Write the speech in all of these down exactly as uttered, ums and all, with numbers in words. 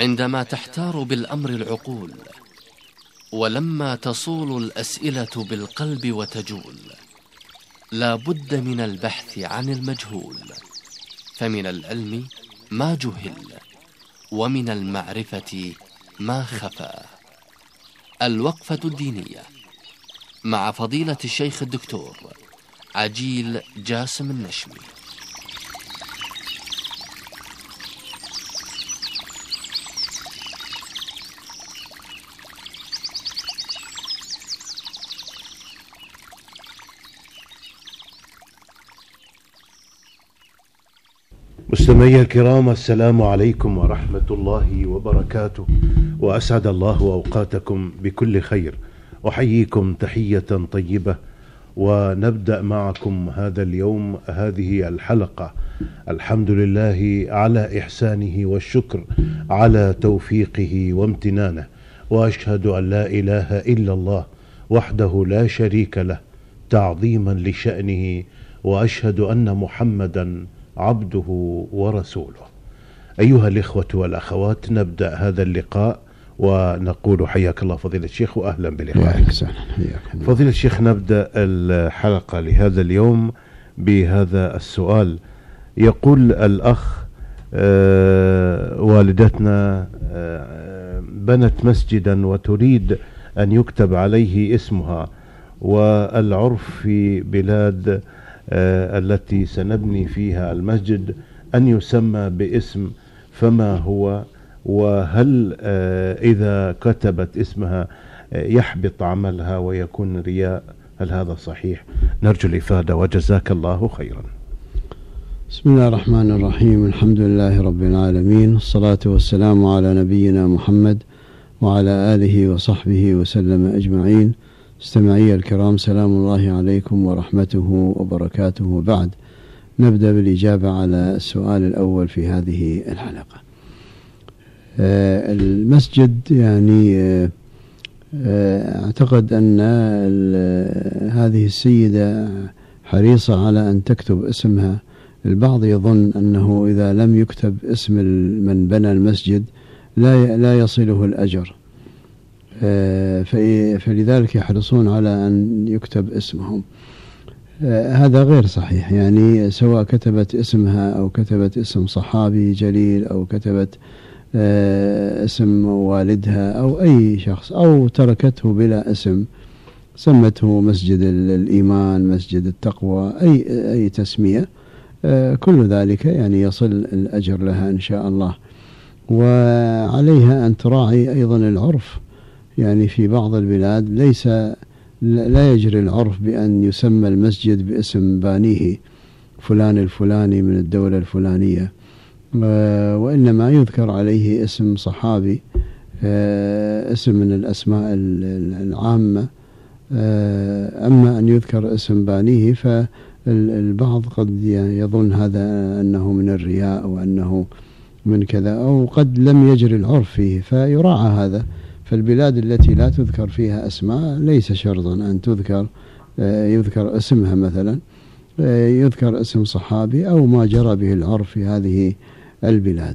عندما تحتار بالأمر العقول، ولما تصول الأسئلة بالقلب وتجول، لا بد من البحث عن المجهول، فمن العلم ما جهل، ومن المعرفة ما خفى. الوقفة الدينية مع فضيلة الشيخ الدكتور عجيل جاسم النشمي. مستمعي الكرام، السلام عليكم ورحمة الله وبركاته، وأسعد الله أوقاتكم بكل خير. أحييكم تحية طيبة، ونبدأ معكم هذا اليوم هذه الحلقة. الحمد لله على إحسانه والشكر على توفيقه وامتنانه، وأشهد أن لا إله إلا الله وحده لا شريك له تعظيما لشأنه، وأشهد أن محمدا عبده ورسوله. أيها الإخوة والأخوات، نبدأ هذا اللقاء ونقول حياك الله فضيلة الشيخ وأهلا بلقائك. فضيلة الشيخ، نبدأ الحلقة لهذا اليوم بهذا السؤال. يقول الأخ: آه والدتنا آه بنت مسجدا وتريد أن يكتب عليه اسمها، والعرف في بلاد آه التي سنبني فيها المسجد أن يسمى باسم، فما هو؟ وهل آه إذا كتبت اسمها آه يحبط عملها ويكون رياء؟ هل هذا صحيح؟ نرجو الإفادة وجزاك الله خيرا. بسم الله الرحمن الرحيم. الحمد لله رب العالمين، الصلاة والسلام على نبينا محمد وعلى آله وصحبه وسلم أجمعين. استمعي الكرام، سلام الله عليكم ورحمته وبركاته، وبعد. نبدأ بالإجابة على السؤال الأول في هذه الحلقة. آه المسجد يعني آه أعتقد أن هذه السيدة حريصة على أن تكتب اسمها. البعض يظن أنه إذا لم يكتب اسم من بنى المسجد لا لا يصله الأجر، فلذلك يحرصون على أن يكتب اسمهم. هذا غير صحيح، يعني سواء كتبت اسمها أو كتبت اسم صحابي جليل أو كتبت اسم والدها أو أي شخص أو تركته بلا اسم، سمته مسجد الإيمان، مسجد التقوى، أي أي تسمية، كل ذلك يعني يصل الأجر لها إن شاء الله. وعليها أن تراعي أيضا العرف، يعني في بعض البلاد ليس لا يجري العرف بأن يسمى المسجد باسم بانيه فلان الفلاني من الدولة الفلانية، وإنما يذكر عليه اسم صحابي، اسم من الأسماء العامة. أما أن يذكر اسم بانيه فالبعض قد يظن هذا أنه من الرياء أو أنه من كذا، أو قد لم يجري العرف فيه، فيراعى هذا. فالبلاد التي لا تذكر فيها أسماء ليس شرطا أن تذكر يذكر اسمها، مثلا يذكر اسم صحابي أو ما جرى به العرف في هذه البلاد.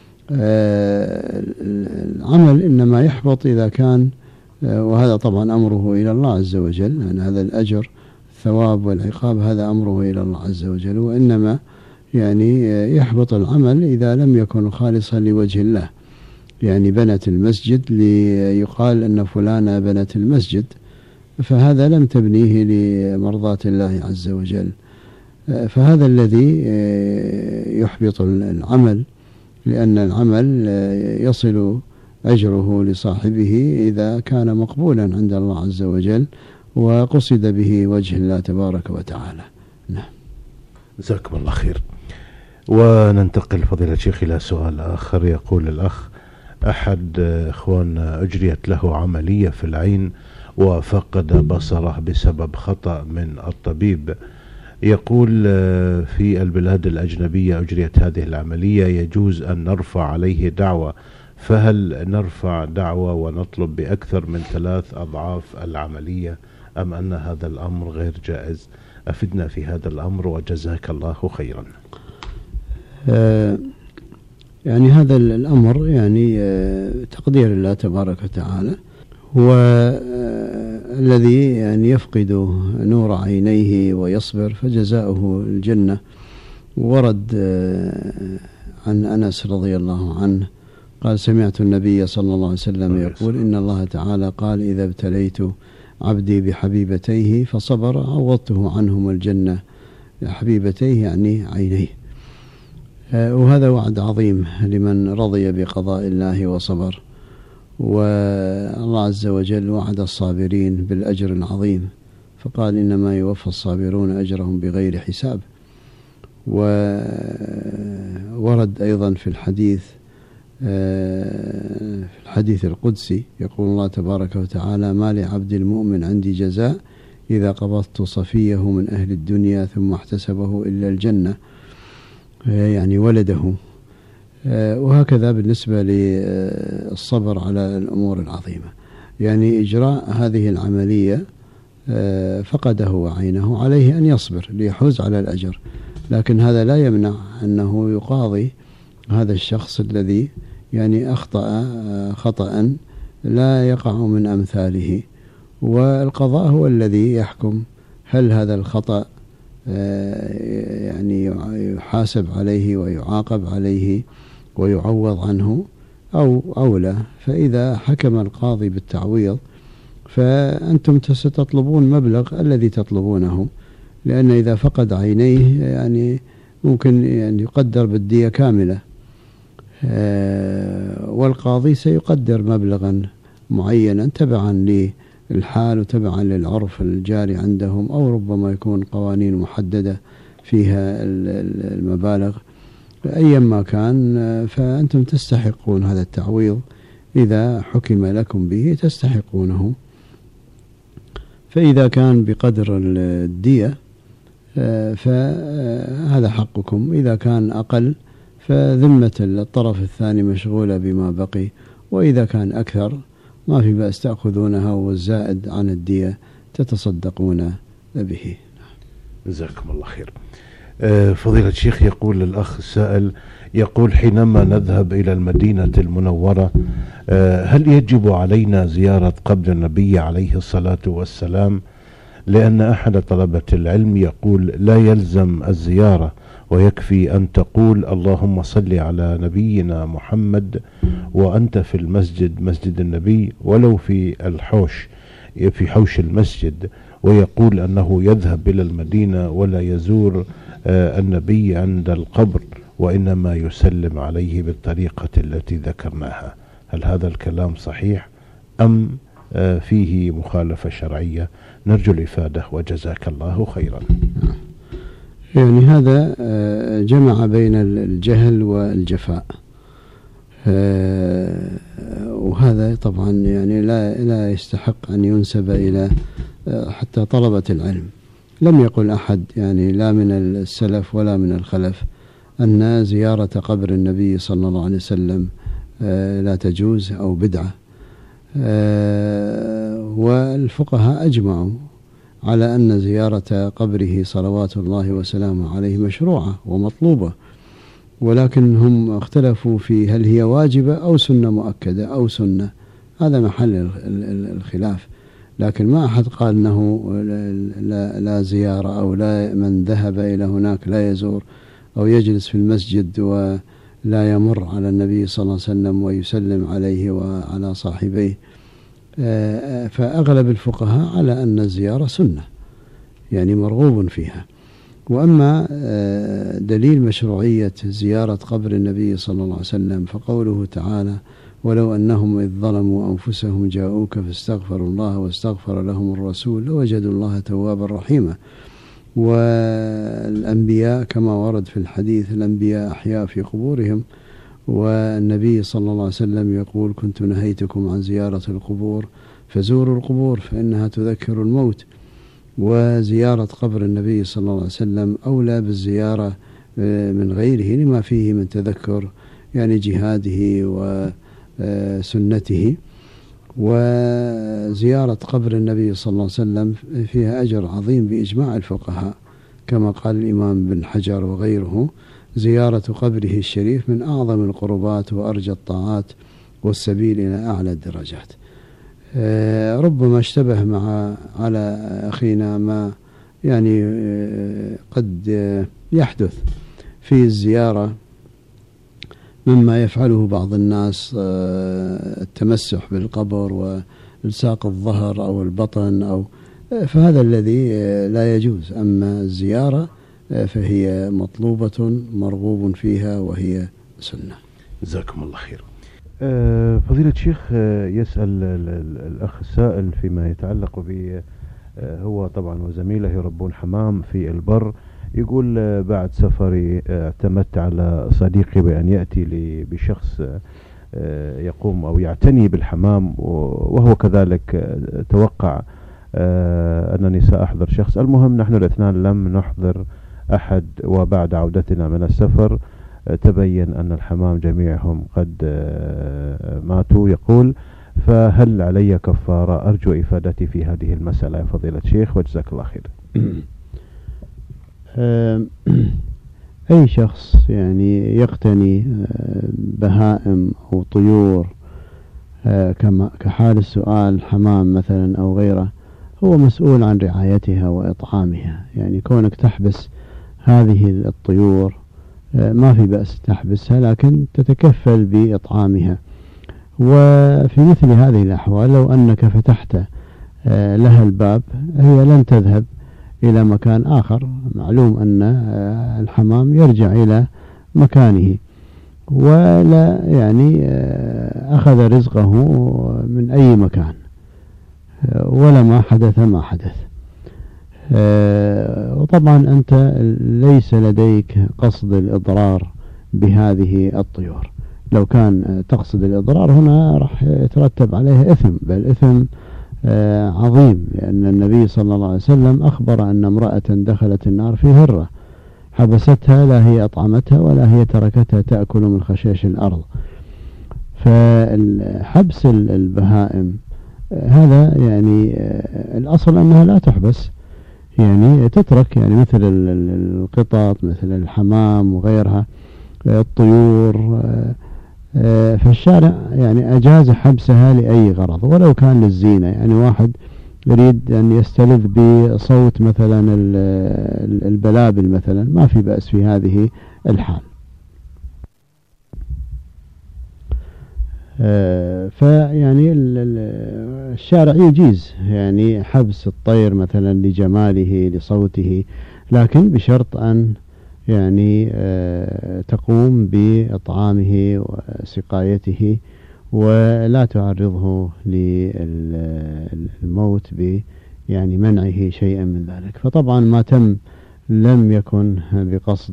العمل إنما يحبط إذا كان، وهذا طبعا أمره إلى الله عز وجل، لأن هذا الأجر الثواب والعقاب هذا أمره إلى الله عز وجل، وإنما يعني يحبط العمل إذا لم يكن خالصا لوجه الله. يعني بنت المسجد ليقال أن فلانة بنت المسجد، فهذا لم تبنيه لمرضاة الله عز وجل، فهذا الذي يحبط العمل، لأن العمل يصل أجره لصاحبه إذا كان مقبولا عند الله عز وجل وقصد به وجه الله تبارك وتعالى. نعم، جزاكم الله خير. وننتقل فضيلة الشيخ إلى سؤال آخر. يقول الأخ: أحد إخواننا أجريت له عملية في العين وفقد بصره بسبب خطأ من الطبيب. يقول: في البلاد الأجنبية أجريت هذه العملية، يجوز أن نرفع عليه دعوة، فهل نرفع دعوة ونطلب بأكثر من ثلاث أضعاف العملية، أم أن هذا الأمر غير جائز؟ أفدنا في هذا الأمر وجزاك الله خيرا. أه يعني هذا الأمر يعني تقدير الله تبارك وتعالى، هو الذي يعني يفقد نور عينيه ويصبر فجزاؤه الجنة. ورد عن أنس رضي الله عنه قال سمعت النبي صلى الله عليه وسلم يقول إن الله تعالى قال إذا ابتليت عبدي بحبيبتيه فصبر عوضته عنهم الجنة. حبيبتيه يعني عينيه، وهذا وعد عظيم لمن رضي بقضاء الله وصبر. والله عز وجل وعد الصابرين بالأجر العظيم فقال إنما يوفى الصابرون أجرهم بغير حساب. وورد أيضا في الحديث في الحديث القدسي يقول الله تبارك وتعالى ما لعبد المؤمن عندي جزاء إذا قبضت صفيه من أهل الدنيا ثم احتسبه إلا الجنة، يعني ولده. وهكذا بالنسبة للصبر على الأمور العظيمة، يعني إجراء هذه العملية فقده عينه عليه أن يصبر ليحوز على الأجر، لكن هذا لا يمنع أنه يقاضي هذا الشخص الذي يعني أخطأ خطأ لا يقع من أمثاله، والقضاء هو الذي يحكم هل هذا الخطأ يعني يحاسب عليه ويعاقب عليه ويعوض عنه أو أو لا. فإذا حكم القاضي بالتعويض فأنتم ستطلبون مبلغ الذي تطلبونه، لأن إذا فقد عينيه يعني ممكن يعني يقدر بالدية كاملة، والقاضي سيقدر مبلغا معينا تبعا للحال وتبعا للعرف الجاري عندهم، أو ربما يكون قوانين محددة فيها المبالغ. أيما كان فأنتم تستحقون هذا التعويض، إذا حكم لكم به تستحقونه. فإذا كان بقدر الدية فهذا حقكم، إذا كان أقل فذمة الطرف الثاني مشغولة بما بقي، وإذا كان أكثر ما في بأس تأخذونها والزائد عن الدية تتصدقون به. جزاكم الله خير. فضيلة الشيخ، يقول الأخ السائل يقول حينما نذهب إلى المدينة المنورة هل يجب علينا زيارة قبر النبي عليه الصلاة والسلام؟ لأن أحد طلبة العلم يقول لا يلزم الزيارة ويكفي أن تقول اللهم صل على نبينا محمد وأنت في المسجد مسجد النبي ولو في الحوش في حوش المسجد، ويقول أنه يذهب إلى المدينة ولا يزور النبي عند القبر وإنما يسلم عليه بالطريقة التي ذكرناها. هل هذا الكلام صحيح أم فيه مخالفة شرعية؟ نرجو الإفادة وجزاك الله خيرا. يعني هذا جمع بين الجهل والجفاء، وهذا طبعا يعني لا لا يستحق أن ينسب إلى حتى طلبة العلم. لم يقل أحد يعني لا من السلف ولا من الخلف أن زيارة قبر النبي صلى الله عليه وسلم لا تجوز أو بدعة، والفقهاء أجمعوا على أن زيارة قبره صلوات الله وسلامه عليه مشروعة ومطلوبة، ولكن هم اختلفوا في هل هي واجبة أو سنة مؤكدة أو سنة، هذا محل الخلاف. لكن ما أحد قال أنه لا, لا زيارة أو لا من ذهب إلى هناك لا يزور أو يجلس في المسجد ولا يمر على النبي صلى الله عليه وسلم ويسلم عليه وعلى صاحبيه. فأغلب الفقهاء على أن الزيارة سنة يعني مرغوب فيها. وأما دليل مشروعية زيارة قبر النبي صلى الله عليه وسلم فقوله تعالى ولو أنهم إذ ظلموا أنفسهم جاءوك فاستغفروا الله واستغفر لهم الرسول لوجدوا الله توابا رحيما. والأنبياء كما ورد في الحديث الأنبياء أحياء في قبورهم، والنبي صلى الله عليه وسلم يقول كنت نهيتكم عن زيارة القبور فزوروا القبور فإنها تذكر الموت. وزيارة قبر النبي صلى الله عليه وسلم أولى بالزيارة من غيره لما فيه من تذكر يعني جهاده وسنته. وزيارة قبر النبي صلى الله عليه وسلم فيها أجر عظيم بإجماع الفقهاء كما قال الإمام بن حجر وغيره زيارة قبره الشريف من أعظم القربات وأرجى الطاعات والسبيل إلى أعلى الدرجات. ربما اشتبه مع على أخينا ما يعني قد يحدث في الزيارة مما يفعله بعض الناس، التمسح بالقبر والساق الظهر أو البطن، أو فهذا الذي لا يجوز. أما الزيارة فهي مطلوبة مرغوب فيها وهي سنة. جزاكم الله خير. فضيلة الشيخ، يسأل الأخ السائل فيما يتعلق به، هو طبعا وزميله يربون حمام في البر، يقول بعد سفري اعتمدت على صديقي بأن يأتي لي بشخص يقوم أو يعتني بالحمام، وهو كذلك توقع أنني سأحضر شخص. المهم نحن الاثنان لم نحضر أحد، وبعد عودتنا من السفر تبين أن الحمام جميعهم قد ماتوا. يقول فهل علي كفارة؟ أرجو إفادتي في هذه المسألة يا فضيلة الشيخ، وجزاك الله خير. أي شخص يعني يقتني بهائم أو طيور كما كحال السؤال حمام مثلا أو غيره، هو مسؤول عن رعايتها وإطعامها. يعني كونك تحبس هذه الطيور ما في بأس تحبسها، لكن تتكفل بإطعامها. وفي مثل هذه الأحوال لو أنك فتحت لها الباب هي لن تذهب إلى مكان آخر. معلوم أن الحمام يرجع إلى مكانه، ولا يعني أخذ رزقه من أي مكان، ولا ما حدث ما حدث. وطبعا أنت ليس لديك قصد الإضرار بهذه الطيور. لو كان تقصد الإضرار هنا راح يترتب عليه إثم، بل إثم عظيم، لأن النبي صلى الله عليه وسلم أخبر أن امرأة دخلت النار في هرة حبستها، لا هي أطعمتها ولا هي تركتها تأكل من خشاش الأرض. فحبس البهائم هذا يعني الأصل أنها لا تحبس، يعني تترك، يعني مثل القطط مثل الحمام وغيرها الطيور. فالشارع يعني أجاز حبسها لأي غرض ولو كان للزينة. يعني واحد يريد أن يستلذ بصوت مثلا البلابل مثلا، ما في بأس في هذه الحال. فيعني الشارع يجيز يعني حبس الطير مثلا لجماله لصوته، لكن بشرط أن يعني تقوم بإطعامه وسقايته ولا تعرضه للموت ب يعني منعه شيئا من ذلك. فطبعا ما تم لم يكن بقصد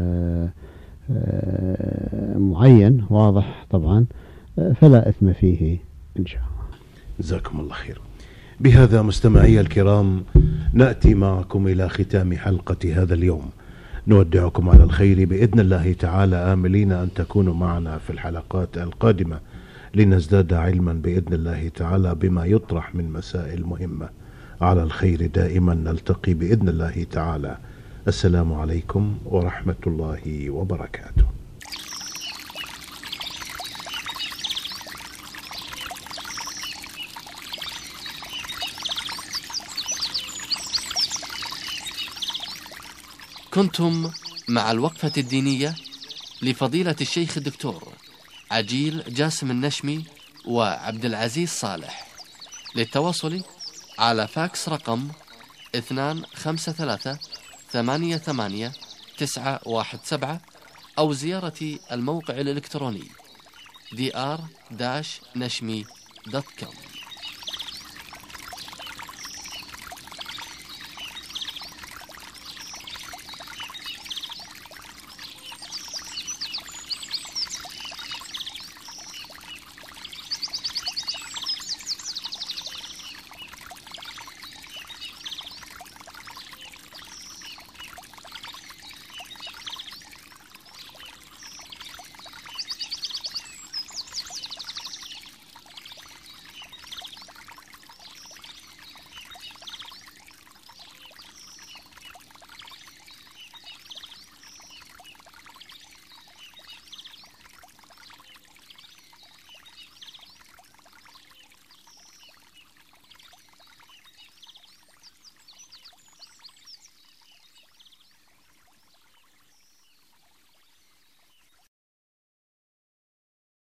معين واضح طبعا، فلا إثم فيه إن شاء الله. جزاكم الله خير. بهذا مستمعي الكرام نأتي معكم إلى ختام حلقة هذا اليوم. نودعكم على الخير بإذن الله تعالى، آملين أن تكونوا معنا في الحلقات القادمة لنزداد علما بإذن الله تعالى بما يطرح من مسائل مهمة. على الخير دائما نلتقي بإذن الله تعالى. السلام عليكم ورحمة الله وبركاته. كنتم مع الوقفة الدينية لفضيلة الشيخ الدكتور عجيل جاسم النشمي وعبد العزيز صالح. للتواصل على فاكس رقم اثنان خمسة ثلاثة ثمانية ثمانية تسعة واحد سبعة أو زيارة الموقع الإلكتروني دي آر نشمي دوت كوم.